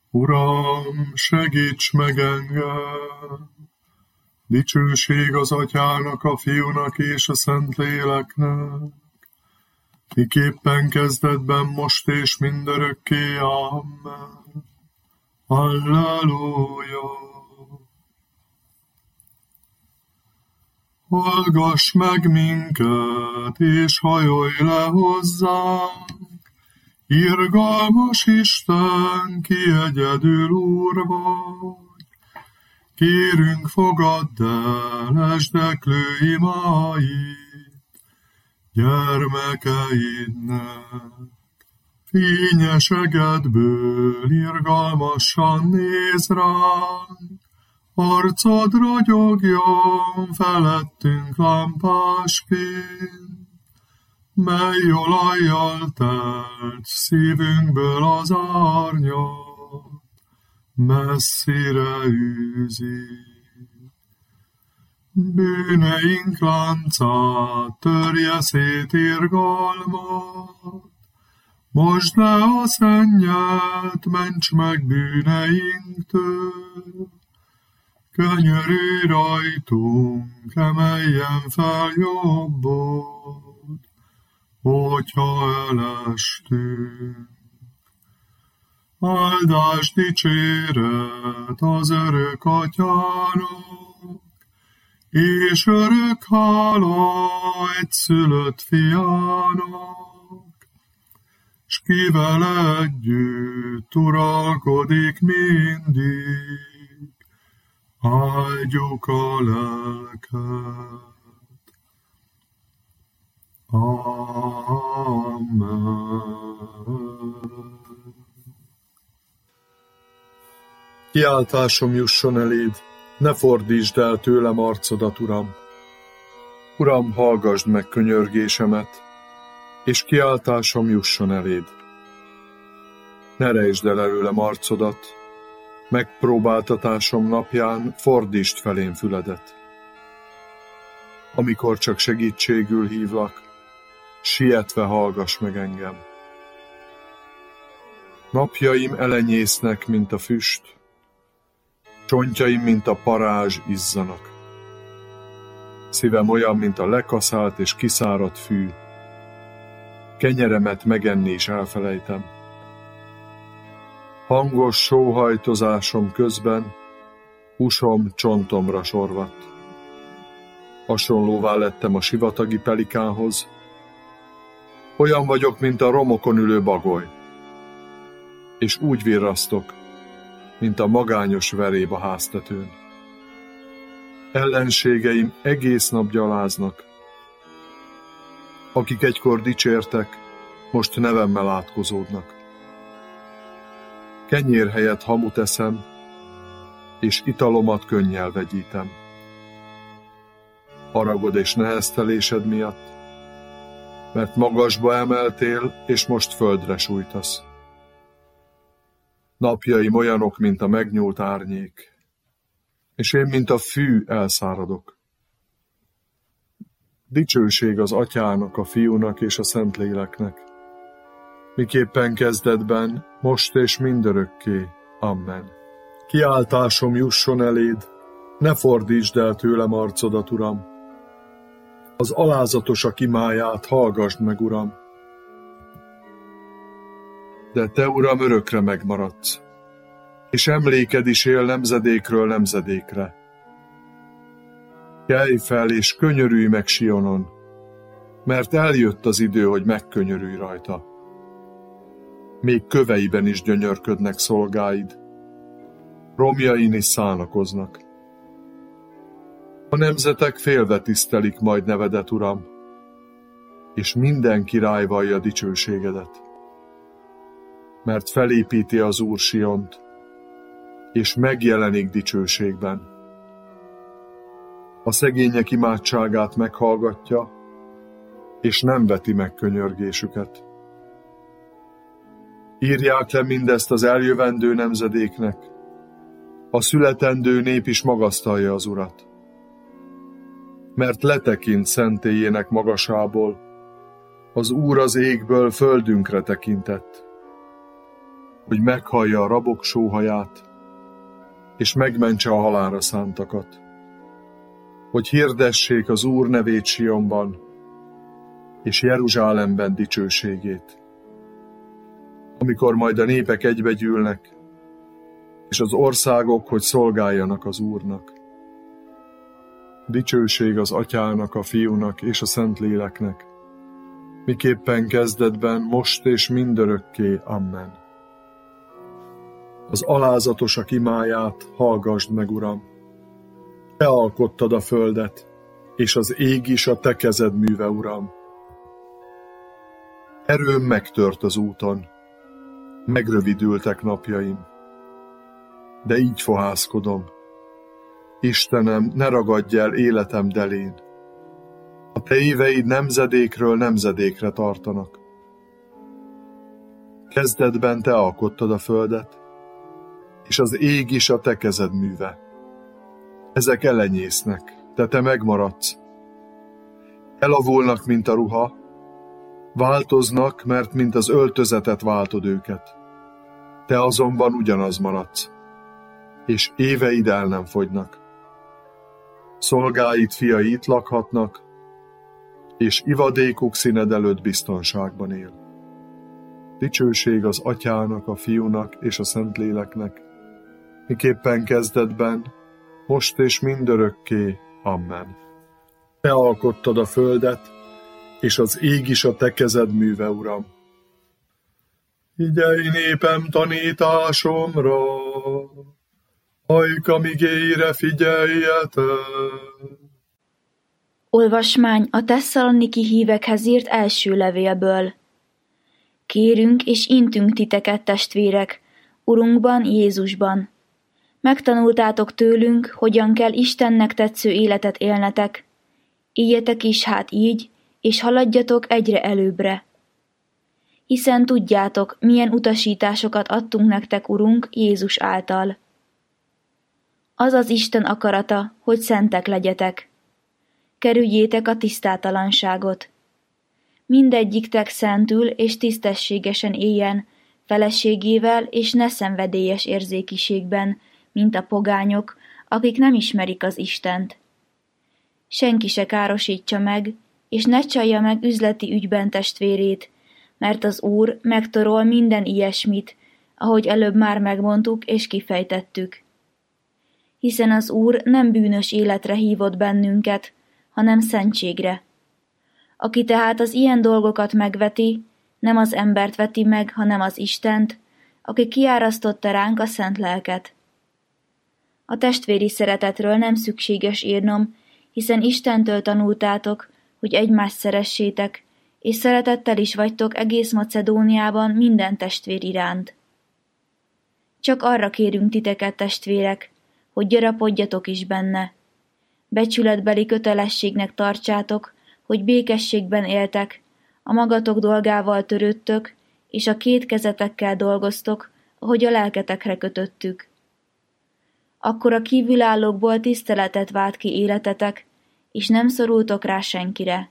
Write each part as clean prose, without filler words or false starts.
Uram, segíts meg engem! Dicsőség az Atyának, a Fiúnak és a Szentléleknek, miképpen kezdetben, most és mindörökké. Amen. Halleluja! Hallgass meg minket, és hajolj le hozzánk! Irgalmas Isten, ki egyedül Úr vagy! Kérünk, fogadd el esdeklő imáit gyermekeidnek. Fényes egedből irgalmasan néz ránk, arcod ragyogjon felettünk lámpásként, mely olajjal telt szívünkből az árnyat messzire űzi. Bűneink láncát törje szét irgalmat, mosd le a szennyet, ments meg bűneinktől. Könyörülj rajtunk, emeljen fel jobbod, hogyha elestünk. Áldás, dicséret az örök Atyának, és örök hála egyszülött Fiának, s kivel együtt uralkodik mindig, áldjuk a lelket. Amen. Kiáltásom jusson eléd, ne fordítsd el tőlem arcodat, Uram. Uram, hallgasd meg könyörgésemet, és kiáltásom jusson eléd. Ne rejtsd el előlem arcodat, megpróbáltatásom napján fordítsd felém füledet. Amikor csak segítségül hívlak, sietve hallgass meg engem. Napjaim elenyésznek, mint a füst, csontjaim, mint a parázs izzanak. Szívem olyan, mint a lekaszált és kiszáradt fű, kenyeremet megenni is elfelejtem. Hangos sóhajtozásom közben húsom csontomra sorvadt. Hasonlóvá lettem a sivatagi pelikánhoz, olyan vagyok, mint a romokon ülő bagoly, és úgy virrasztok, mint a magányos veréb a háztetőn. Ellenségeim egész nap gyaláznak. Akik egykor dicsértek, most nevemmel átkozódnak. Kenyér helyett hamut eszem, és italomat könnyel vegyítem. Haragod és neheztelésed miatt, mert magasba emeltél, és most földre sújtasz. Napjaim olyanok, mint a megnyúlt árnyék, és én, mint a fű, elszáradok. Dicsőség az Atyának, a Fiúnak és a Szentléleknek, miképpen kezdetben, most és mindörökké. Amen. Kiáltásom jusson eléd, ne fordítsd el tőlem arcodat, Uram. Az alázatosak imáját hallgasd meg, Uram. De te, Uram, örökre megmaradsz, és emléked is él nemzedékről nemzedékre. Kelj fel, és könyörülj meg Sionon, mert eljött az idő, hogy megkönyörülj rajta. Még köveiben is gyönyörködnek szolgáid, romjain is szánakoznak. A nemzetek félve tisztelik majd nevedet, Uram, és minden király vallja dicsőségedet. Mert felépíti az Úr Siont, és megjelenik dicsőségben. A szegények imádságát meghallgatja, és nem veti meg könyörgésüket. Írják le mindezt az eljövendő nemzedéknek, a születendő nép is magasztalja az Urat. Mert letekint szentélyének magasából, az Úr az égből földünkre tekintett. hogy meghallja a rabok sóhaját, és megmentse a halálra szántakat, hogy hirdessék az Úr nevét Sionban, és Jeruzsálemben dicsőségét. Amikor majd a népek egybegyűlnek, és az országok, hogy szolgáljanak az Úrnak. Dicsőség az Atyának, a Fiúnak és a Szentléleknek, miképpen kezdetben, most és mindörökké. Amen. Az alázatosak imáját hallgasd meg, Uram! Te alkottad a földet, és az ég is a te kezed műve, Uram. Erőm megtört az úton, megrövidültek napjaim, de így fohászkodom. Istenem, ne ragadj el életem delén. A te éveid nemzedékről nemzedékre tartanak. Kezdetben te alkottad a földet, és az ég is a te kezed műve. Ezek elenyésznek, de te megmaradsz. Elavulnak, mint a ruha, változnak, mert mint az öltözetet váltod őket. Te azonban ugyanaz maradsz, és éveid el nem fogynak. Szolgáid fiai itt lakhatnak, és ivadékuk színed előtt biztonságban él. Dicsőség az Atyának, a Fiúnak és a Szentléleknek, miképpen kezdetben, most és mindörökké. Amen. Te alkottad a földet, és az ég is a te kezed műve, Uram. Figyelj népem tanításomra, ajkam igéire figyeljetek! Olvasmány a Tesszaloniki hívekhez írt első levélből. Kérünk és intünk titeket, testvérek, Urunkban, Jézusban. Megtanultátok tőlünk, hogyan kell Istennek tetsző életet élnetek. Éljetek is hát így, és haladjatok egyre előbbre. Hiszen tudjátok, milyen utasításokat adtunk nektek, Urunk, Jézus által. Az az Isten akarata, hogy szentek legyetek. Kerüljétek a tisztátalanságot. Mindegyiktek szentül és tisztességesen éljen, feleségével és ne szenvedélyes érzékiségben, mint a pogányok, akik nem ismerik az Istent. Senki se károsítsa meg, és ne csalja meg üzleti ügyben testvérét, mert az Úr megtorol minden ilyesmit, ahogy előbb már megmondtuk és kifejtettük. Hiszen az Úr nem bűnös életre hívott bennünket, hanem szentségre. Aki tehát az ilyen dolgokat megveti, nem az embert veti meg, hanem az Istent, aki kiárasztotta ránk a szent lelket. A testvéri szeretetről nem szükséges írnom, hiszen Istentől tanultátok, hogy egymást szeressétek, és szeretettel is vagytok egész Macedóniában minden testvér iránt. Csak arra kérünk titeket, testvérek, hogy gyarapodjatok is benne. Becsületbeli kötelességnek tartsátok, hogy békességben éltek, a magatok dolgával törődtök, és a két kezetekkel dolgoztok, ahogy a lelketekre kötöttük. Akkor a kívülállókból tiszteletet vált ki életetek, és nem szorultok rá senkire.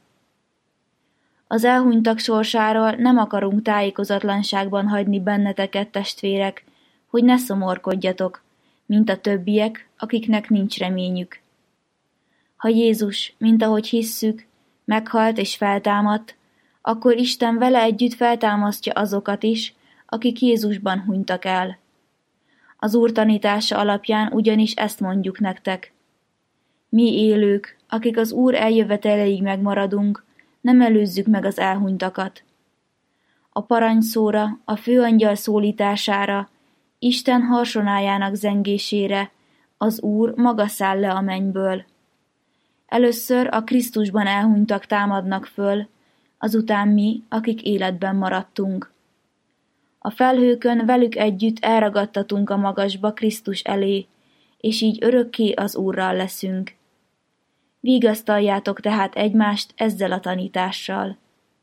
Az elhunytak sorsáról nem akarunk tájékozatlanságban hagyni benneteket, testvérek, hogy ne szomorkodjatok, mint a többiek, akiknek nincs reményük. Ha Jézus, mint ahogy hisszük, meghalt és feltámadt, akkor Isten vele együtt feltámasztja azokat is, akik Jézusban hunytak el. Az Úr tanítása alapján ugyanis ezt mondjuk nektek. Mi élők, akik az Úr eljöveteleig megmaradunk, nem előzzük meg az elhunytakat. A parancsszóra, a főangyal szólítására, Isten harsonájának zengésére az Úr maga száll le a mennyből. Először a Krisztusban elhunytak támadnak föl, azután mi, akik életben maradtunk. A felhőkön velük együtt elragadtatunk a magasba Krisztus elé, és így örökké az Úrral leszünk. Vigasztaljátok tehát egymást ezzel a tanítással.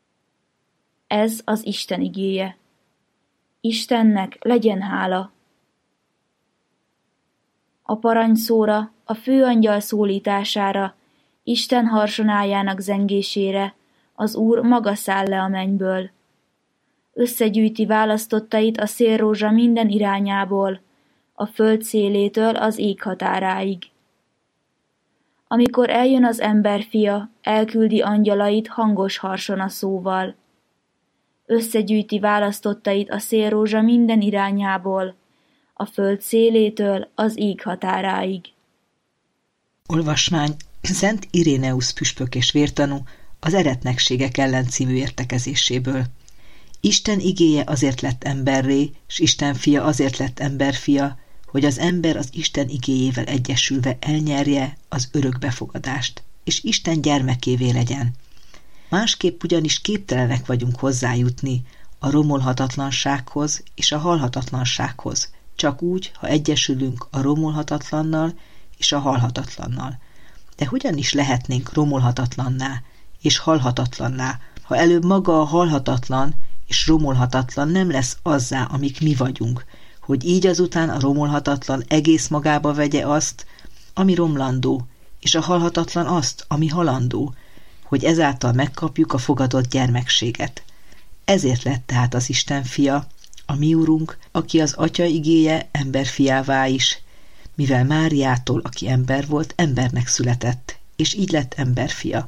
Ez az Isten igéje. Istennek legyen hála. A parancsszóra, a főangyal szólítására, Isten harsonájának zengésére az Úr maga száll le a mennyből. összegyűjti választottait a szélrózsa minden irányából, a föld szélétől az ég határáig. Amikor eljön az emberfia, elküldi angyalait hangos harsona szóval. Összegyűjti választottait a szélrózsa minden irányából, a föld szélétől az ég határáig. Olvasmány Szent Iréneusz püspök és vértanú az Eretnekségek ellen című értekezéséből. Isten igéje azért lett emberré, s Isten fia azért lett emberfia, hogy az ember az Isten igéjével egyesülve elnyerje az örök befogadást, és Isten gyermekévé legyen. Másképp ugyanis képtelenek vagyunk hozzájutni a romolhatatlansághoz és a halhatatlansághoz, csak úgy, ha egyesülünk a romolhatatlannal és a halhatatlannal. De hogyan is lehetnénk romolhatatlanná és halhatatlanná, ha előbb maga a halhatatlan és romolhatatlan nem lesz azzá, amik mi vagyunk, hogy így azután a romolhatatlan egész magába vegye azt, ami romlandó, és a halhatatlan azt, ami halandó, hogy ezáltal megkapjuk a fogadott gyermekséget. Ezért lett tehát az Isten fia, a mi Urunk, aki az Atya igéje emberfiává is, mivel Máriától, aki ember volt, embernek született, és így lett emberfia.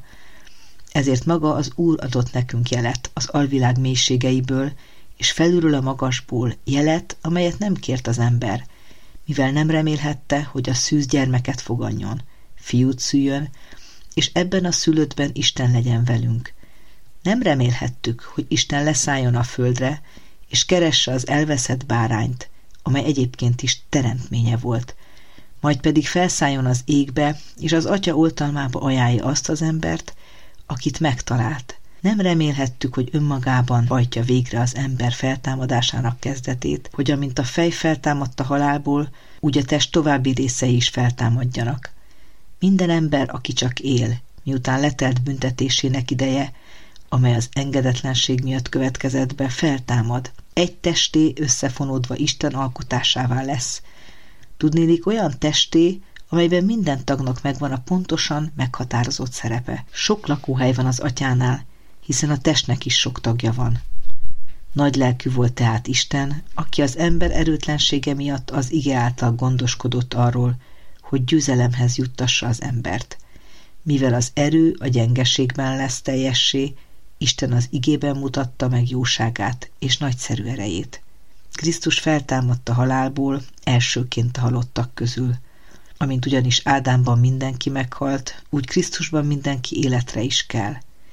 Ezért maga az Úr adott nekünk jelet az alvilág mélységeiből, és felülről a magasból jelet, amelyet nem kért az ember, mivel nem remélhette, hogy a szűz gyermeket foganjon, fiút szüljön, és ebben a szülöttben Isten legyen velünk. Nem remélhettük, hogy Isten leszálljon a földre, és keresse az elveszett bárányt, amely egyébként is teremtménye volt, majd pedig felszálljon az égbe, és az Atya oltalmába ajánlja azt az embert, akit megtalált. Nem remélhettük, hogy önmagában hajtja végre az ember feltámadásának kezdetét, hogy amint a fej feltámadt a halálból, úgy a test további részei is feltámadjanak. Minden ember, aki csak él, miután letelt büntetésének ideje, amely az engedetlenség miatt következett be, feltámad. Egy testé összefonódva Isten alkotásává lesz. Tudnélik olyan testé, amelyben minden tagnak megvan a pontosan meghatározott szerepe. Sok lakóhely van az Atyánál, hiszen a testnek is sok tagja van. Nagy lelkű volt tehát Isten, aki az ember erőtlensége miatt az ige által gondoskodott arról, hogy győzelemhez juttassa az embert. Mivel az erő a gyengeségben lesz teljessé, Isten az igében mutatta meg jóságát és nagyszerű erejét. Krisztus feltámadt a halálból, elsőként a halottak közül. Amint ugyanis Ádámban mindenki meghalt, úgy Krisztusban mindenki életre is kell.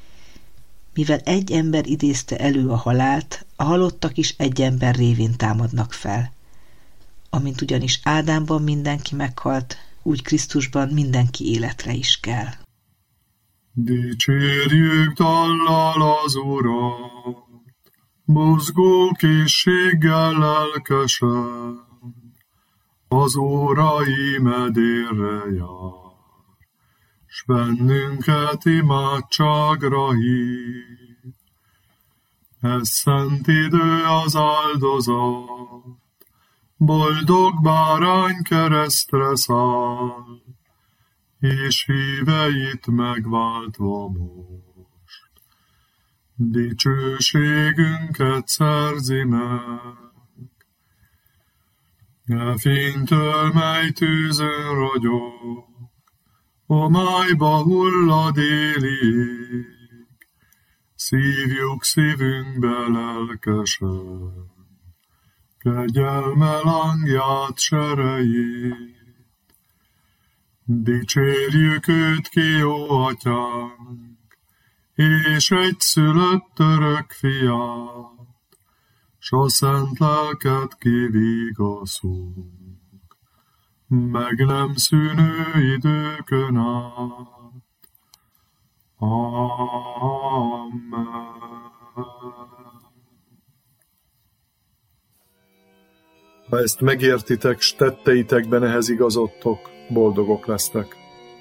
Mivel egy ember idézte elő a halált, a halottak is egy ember révén támadnak fel. Amint ugyanis Ádámban mindenki meghalt, úgy Krisztusban mindenki életre is kell. Dicsérjük dallal az Urat, mozgó készséggel lelkesen, az órai medérre jár, s bennünket imádságra hív. Ez szent idő az áldozat, boldog bárány keresztre száll, és híveit megváltva most, dicsőségünket szerzi meg. E fénytől, mely tűzön ragyog, homályba hullad élig, szívjuk szívünkbe lelkesen, kegyelme lángját serejét. Dicsérjük őt ki, jó Atyánk, és egyszülött örök fiát, s a szent lelket kivigaszunk, meg nem szűnő időkön át. Amen. Ha ezt megértitek, s tetteitekben ehhez igazodtok, boldogok lesztek.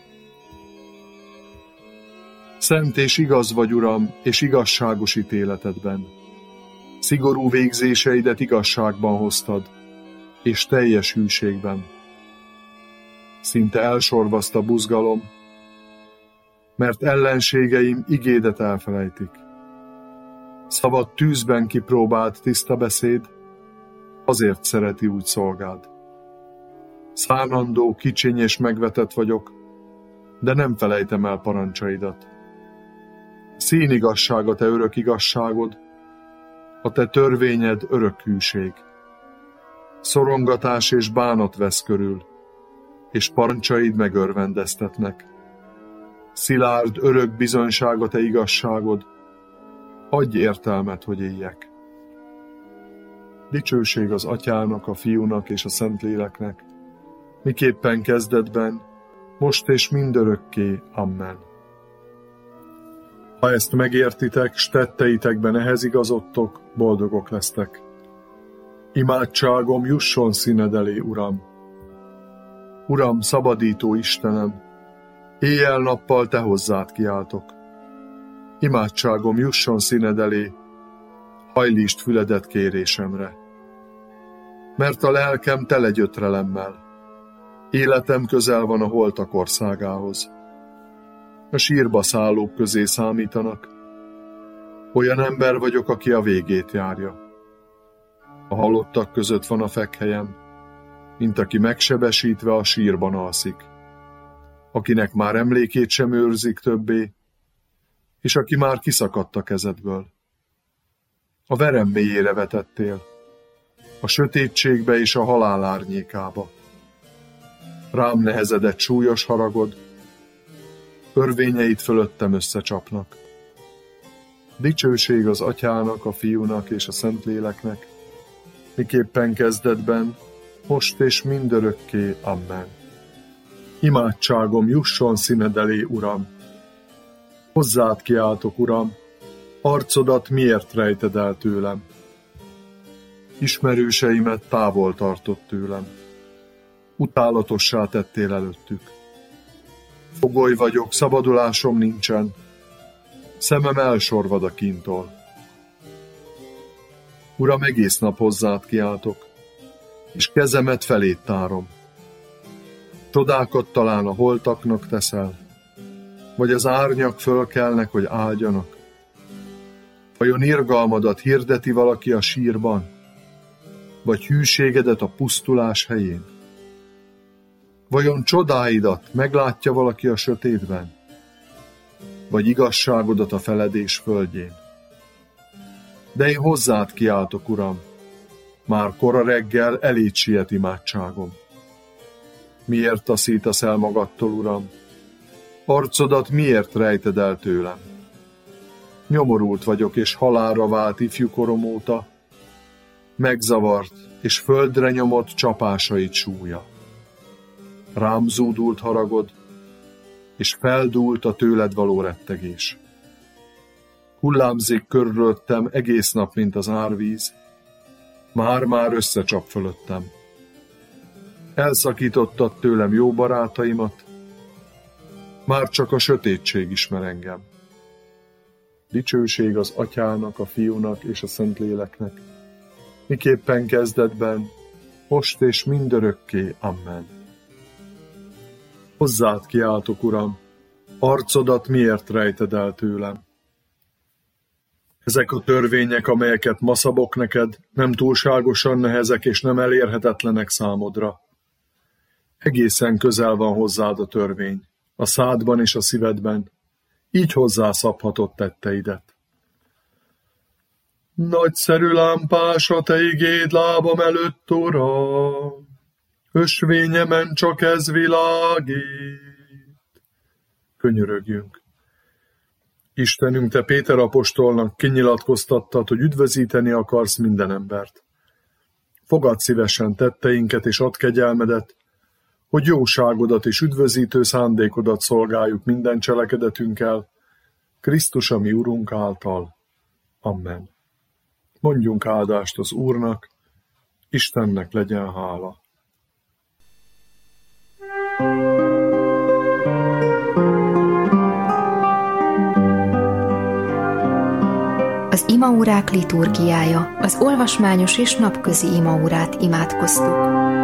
Szent és igaz vagy, Uram, és igazságos ítéletedben. Szigorú végzéseidet igazságban hoztad, és teljes hűségben. Szinte elsorvaszt a buzgalom, mert ellenségeim igédet elfelejtik. Szabad tűzben kipróbált tiszta beszéd, azért szereti úgy szolgád. Szánandó, kicsiny és megvetett vagyok, de nem felejtem el parancsaidat. Színigazság a te örök igazságod, a te törvényed örök hűség. Szorongatás és bánat vesz körül, és parancsaid megörvendeztetnek. Szilárd örök bizonyság a te igazságod, adj értelmet, hogy éljek. Dicsőség az Atyának, a Fiúnak és a Szentléleknek, miképpen kezdetben, most és mindörökké. Amen. Ha ezt megértitek, s tetteitekben ehhez igazodtok, boldogok lesztek. Imádságom jusson színed elé, Uram! Uram, szabadító Istenem, éjjel-nappal te hozzád kiáltok. Imádságom jusson színed elé, hajlítsd füledet kérésemre. Mert a lelkem tele gyötrelemmel, életem közel van a holtak országához. A sírba szállók közé számítanak, olyan ember vagyok, aki a végét járja. A halottak között van a fekhelyem, mint aki megsebesítve a sírban alszik, akinek már emlékét sem őrzik többé, és aki már kiszakadt a kezedből. A verem mélyére vetettél, a sötétségbe és a halál árnyékába. Rám nehezedett súlyos haragod, örvényeit fölöttem összecsapnak. Dicsőség az Atyának, a Fiúnak és a Szentléleknek, miképpen kezdetben, most és mindörökké. Amen. Imádságom jusson színed elé, Uram! Hozzád kiáltok, Uram, arcodat miért rejted el tőlem? Ismerőseimet távol tartott tőlem, utálatossá tettél előttük. Fogoly vagyok, szabadulásom nincsen, szemem elsorvad a kíntól. Uram, egész nap hozzád kiáltok, és kezemet feléd tárom. Csodákat talán a holtaknak teszel, vagy az árnyak fölkelnek, hogy áldjanak? Vajon irgalmadat hirdeti valaki a sírban, vagy hűségedet a pusztulás helyén? Vajon csodáidat meglátja valaki a sötétben, vagy igazságodat a feledés földjén? De én hozzád kiáltok, Uram, már kora reggel eléd siet imádságom. Miért taszítasz el magadtól, Uram? Arcodat miért rejted el tőlem? Nyomorult vagyok, és halálra vált ifjúkorom óta, megzavart, és földre nyomott csapásait súlya. Rám zúdult haragod, és feldúlt a tőled való rettegés. Hullámzik körülöttem egész nap, mint az árvíz, már-már összecsap fölöttem. Elszakítottad tőlem jó barátaimat, már csak a sötétség ismer engem. Dicsőség az Atyának, a Fiúnak és a Szentléleknek, miképpen kezdetben, most és mindörökké. Amen. Hozzád kiáltok, Uram, arcodat miért rejted el tőlem? Ezek a törvények, amelyeket ma szabok neked, nem túlságosan nehezek és nem elérhetetlenek számodra. Egészen közel van hozzád a törvény, a szádban és a szívedben, így hozzászabhatod tetteidet. Nagyszerű lámpás a te igéd lábam előtt, Uram, ösvényemen csak ez világít. Könyörögjünk. Istenünk, te Péter apostolnak kinyilatkoztattad, hogy üdvözíteni akarsz minden embert. Fogadd szívesen tetteinket és add kegyelmedet, hogy jóságodat és üdvözítő szándékodat szolgáljuk minden cselekedetünkkel, Krisztus a mi Urunk által. Amen. Mondjunk áldást az Úrnak, Istennek legyen hála. Az imaórák liturgiája, az olvasmányos és napközi imaórát imádkoztuk.